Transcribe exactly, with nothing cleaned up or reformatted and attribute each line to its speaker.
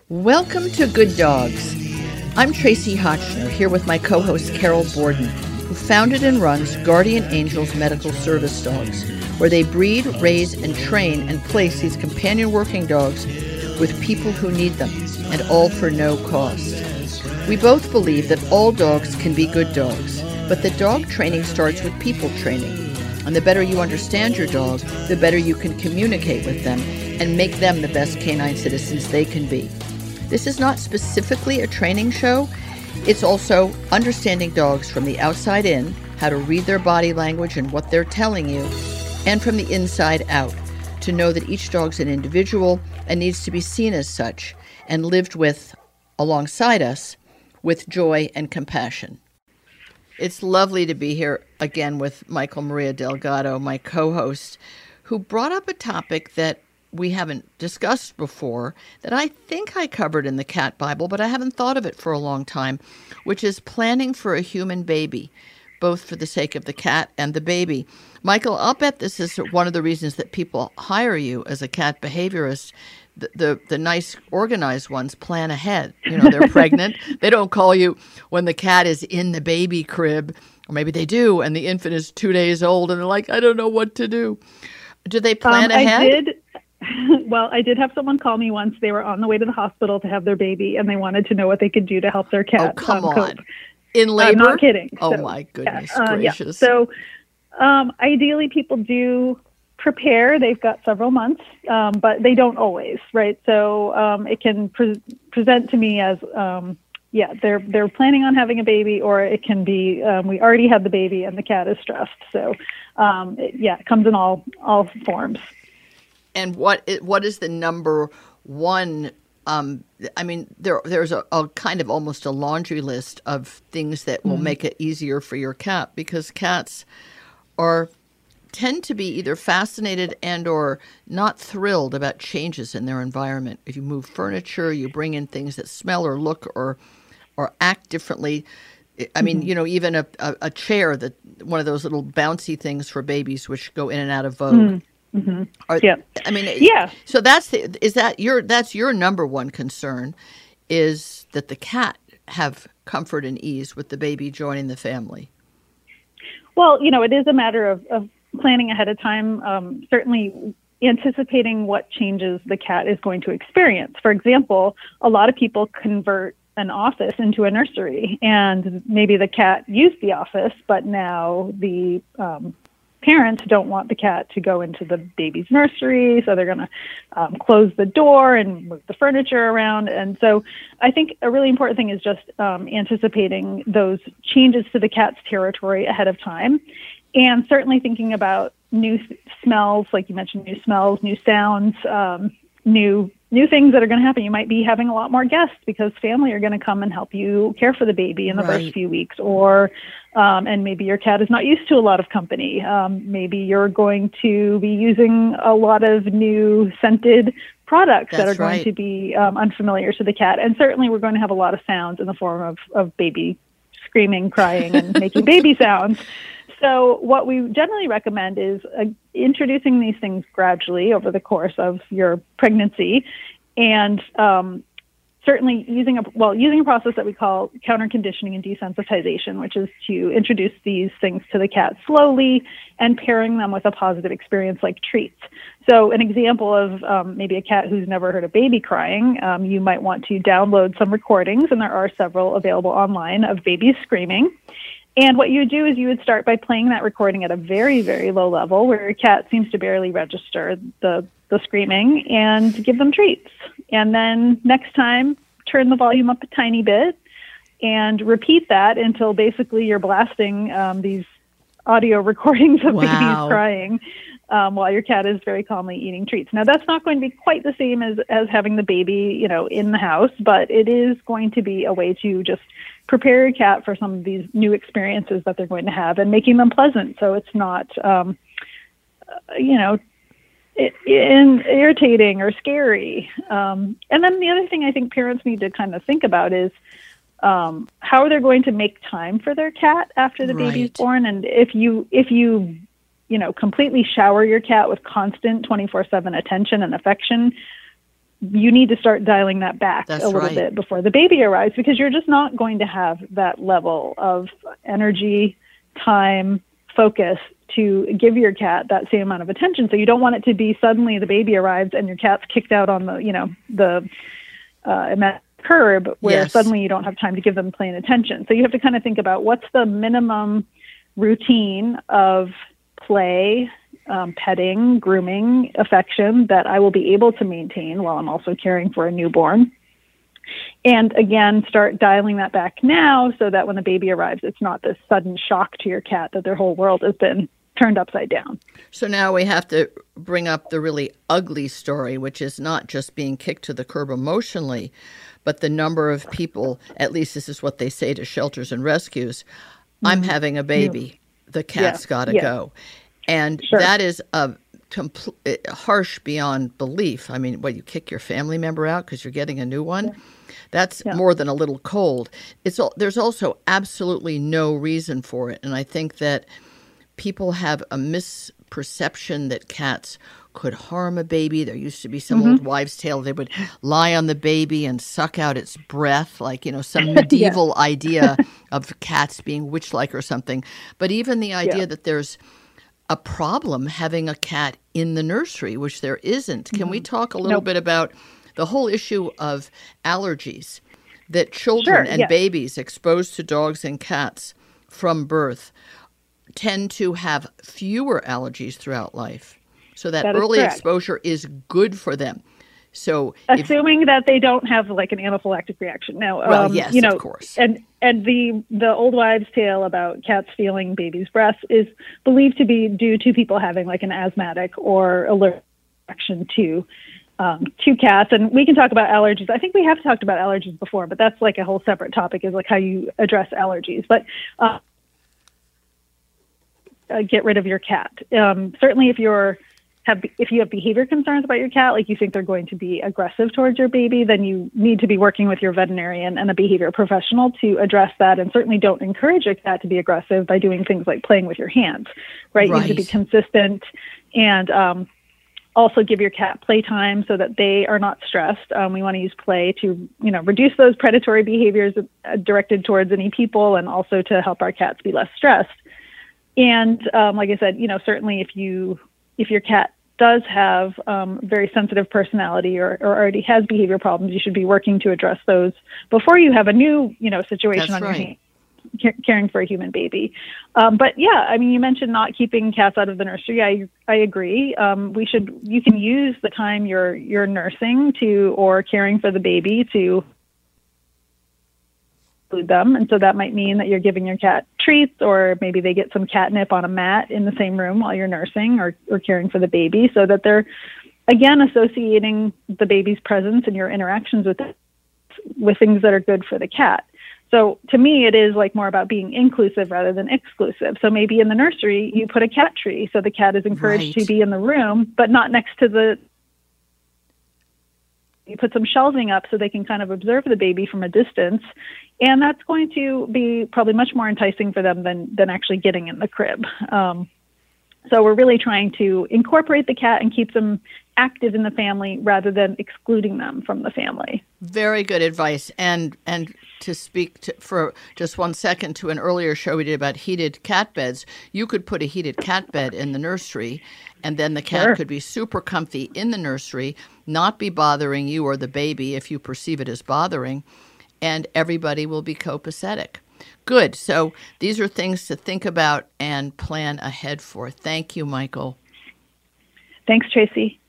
Speaker 1: Welcome to Good Dogs. I'm Tracy Hotchner, here with my co-host Carol Borden, who founded and runs Guardian Angels Medical Service Dogs, where they breed, raise, and train and place these companion working dogs with people who need them, and all for no cost. We both believe that all dogs can be good dogs, but that dog training starts with people training. And the better you understand your dog, the better you can communicate with them and make them the best canine citizens they can be. This is not specifically a training show. It's also understanding dogs from the outside in, how to read their body language and what they're telling you, and from the inside out, to know that each dog's an individual and needs to be seen as such and lived with, alongside us, with joy and compassion. It's lovely to be here again with Michael Maria Delgado, my co-host, who brought up a topic that we haven't discussed before, that I think I covered in the Cat Bible, but I haven't thought of it for a long time, which is planning for a human baby, both for the sake of the cat and the baby. Michael, I'll bet this is one of the reasons that people hire you as a cat behaviorist. The, the the nice organized ones plan ahead. You know, they're pregnant. They don't call you when the cat is in the baby crib, or maybe they do, and the infant is two days old, and they're like, I don't know what to do. Do they plan
Speaker 2: um,
Speaker 1: ahead?
Speaker 2: I did. Well, I did have someone call me once. They were on the way to the hospital to have their baby, and they wanted to know what they could do to help their cat.
Speaker 1: Oh, come
Speaker 2: um,
Speaker 1: on.
Speaker 2: cope.
Speaker 1: In labor?
Speaker 2: I'm not kidding.
Speaker 1: Oh,
Speaker 2: so,
Speaker 1: my goodness
Speaker 2: yeah, uh,
Speaker 1: gracious.
Speaker 2: Yeah. So um, ideally, people do prepare. They've got several months, um, but they don't always, right? So um, it can pre- present to me as, um, yeah, they're they're planning on having a baby, or it can be um, we already had the baby and the cat is stressed. So um, it, yeah, it comes in all all forms.
Speaker 1: And what what is the number one? Um, I mean, there there's a, a kind of almost a laundry list of things that will mm-hmm. make it easier for your cat, because cats are tend to be either fascinated and or not thrilled about changes in their environment. If you move furniture, you bring in things that smell or look or or act differently. I mean, mm-hmm. you know, even a, a, a chair, that one of those little bouncy things for babies, which go in and out of vogue.
Speaker 2: Mm-hmm. Mm-hmm.
Speaker 1: Are,
Speaker 2: yeah.
Speaker 1: I mean,
Speaker 2: yeah.
Speaker 1: So that's the, is that your that's your number one concern, is that the cat have comfort and ease with the baby joining the family.
Speaker 2: Well, you know, it is a matter of, of planning ahead of time. Um, certainly anticipating what changes the cat is going to experience. For example, a lot of people convert an office into a nursery, and maybe the cat used the office, but now the um, parents don't want the cat to go into the baby's nursery, so they're going to um, close the door and move the furniture around. And so I think a really important thing is just um, anticipating those changes to the cat's territory ahead of time, and certainly thinking about new th- smells, like you mentioned, new smells, new sounds, um, new new things that are going to happen. You might be having a lot more guests because family are going to come and help you care for the baby in the right. first few weeks, or um, and maybe your cat is not used to a lot of company. Um, maybe you're going to be using a lot of new scented products
Speaker 1: That's
Speaker 2: that are
Speaker 1: right.
Speaker 2: going to be um, unfamiliar to the cat. And certainly we're going to have a lot of sounds in the form of, of baby screaming, crying, and making baby sounds. So what we generally recommend is uh, introducing these things gradually over the course of your pregnancy, and um, certainly using a well using a process that we call counter conditioning and desensitization, which is to introduce these things to the cat slowly and pairing them with a positive experience like treats. So an example of um, maybe a cat who's never heard a baby crying, um, you might want to download some recordings, and there are several available online, of babies screaming. And what you would do is you would start by playing that recording at a very, very low level where your cat seems to barely register the, the screaming, and give them treats. And then next time, turn the volume up a tiny bit and repeat that until basically you're blasting um, these audio recordings of
Speaker 1: wow.
Speaker 2: babies crying um, while your cat is very calmly eating treats. Now, that's not going to be quite the same as, as having the baby, you know, in the house, but it is going to be a way to just prepare your cat for some of these new experiences that they're going to have, and making them pleasant, so it's not, um, you know, it, in, irritating or scary. Um, and then the other thing I think parents need to kind of think about is um, how they're going to make time for their cat after the
Speaker 1: right.
Speaker 2: baby's born. And if you if you you know completely shower your cat with constant twenty-four seven attention and affection, you need to start dialing that back
Speaker 1: That's
Speaker 2: a little
Speaker 1: right.
Speaker 2: bit before the baby arrives, because you're just not going to have that level of energy, time, focus to give your cat that same amount of attention. So you don't want it to be suddenly the baby arrives and your cat's kicked out on the, you know, the uh, curb where
Speaker 1: Yes.
Speaker 2: suddenly you don't have time to give them plain attention. So you have to kind of think about what's the minimum routine of play, um, petting, grooming, affection that I will be able to maintain while I'm also caring for a newborn. And again, start dialing that back now so that when the baby arrives, it's not this sudden shock to your cat that their whole world has been turned upside down.
Speaker 1: So now we have to bring up the really ugly story, which is not just being kicked to the curb emotionally, but the number of people, at least this is what they say to shelters and rescues, I'm
Speaker 2: Mm-hmm.
Speaker 1: having a baby. The cat's
Speaker 2: Yeah.
Speaker 1: got to
Speaker 2: Yeah.
Speaker 1: go. And
Speaker 2: Sure.
Speaker 1: that is a compl- harsh beyond belief. I mean, what, you kick your family member out because you're getting a new one? Yeah. That's yeah. more than a little cold. It's all, there's also absolutely no reason for it. And I think that people have a misperception that cats could harm a baby. There used to be some mm-hmm. old wives' tale. They would lie on the baby and suck out its breath, like, you know, some medieval yeah. idea of cats being witch-like or something. But even the idea yeah. that there's a problem having a cat in the nursery, which there isn't. Can mm-hmm. we talk a little nope. bit about the whole issue of allergies, that children
Speaker 2: sure,
Speaker 1: and
Speaker 2: yeah.
Speaker 1: babies exposed to dogs and cats from birth tend to have fewer allergies throughout life? So that,
Speaker 2: that
Speaker 1: early
Speaker 2: correct.
Speaker 1: exposure is good for them. So,
Speaker 2: assuming if, that they don't have like an anaphylactic reaction. Now,
Speaker 1: well,
Speaker 2: um,
Speaker 1: yes,
Speaker 2: you know,
Speaker 1: of course.
Speaker 2: And and the the old wives' tale about cats stealing babies' breaths is believed to be due to people having like an asthmatic or allergic reaction to um, to cats. And we can talk about allergies. I think we have talked about allergies before, but that's like a whole separate topic, is like how you address allergies. But uh, uh, get rid of your cat. Um, certainly, if you're Have, if you have behavior concerns about your cat, like you think they're going to be aggressive towards your baby, then you need to be working with your veterinarian and a behavior professional to address that. And certainly don't encourage your cat to be aggressive by doing things like playing with your hands, right?
Speaker 1: right.
Speaker 2: You need to be consistent and um, also give your cat playtime so that they are not stressed. Um, we want to use play to, you know, reduce those predatory behaviors uh, directed towards any people, and also to help our cats be less stressed. And um, like I said, you know, certainly if you if your cat does have um, very sensitive personality or, or already has behavior problems, you should be working to address those before you have a new, you know, situation
Speaker 1: That's
Speaker 2: on
Speaker 1: right.
Speaker 2: your hands, ca- caring for a human baby. Um, but yeah, I mean, you mentioned not keeping cats out of the nursery. I I agree. Um, we should. You can use the time you're you're nursing to or caring for the baby to include them. And so that might mean that you're giving your cat treats, or maybe they get some catnip on a mat in the same room while you're nursing or, or caring for the baby, so that they're, again, associating the baby's presence and your interactions with it with things that are good for the cat. So to me, it is like more about being inclusive rather than exclusive. So maybe in the nursery, you put a cat tree so the cat is encouraged
Speaker 1: right.
Speaker 2: to be in the room, but not next to the you put some shelving up so they can kind of observe the baby from a distance. And that's going to be probably much more enticing for them than, than actually getting in the crib. Um, so we're really trying to incorporate the cat and keep them active in the family rather than excluding them from the family.
Speaker 1: Very good advice. And and to speak to, for just one second to an earlier show we did about heated cat beds, you could put a heated cat bed in the nursery, and then the cat
Speaker 2: Sure.
Speaker 1: could be super comfy in the nursery, not be bothering you or the baby if you perceive it as bothering, and everybody will be copacetic. Good. So these are things to think about and plan ahead for. Thank you, Michael.
Speaker 2: Thanks, Tracy.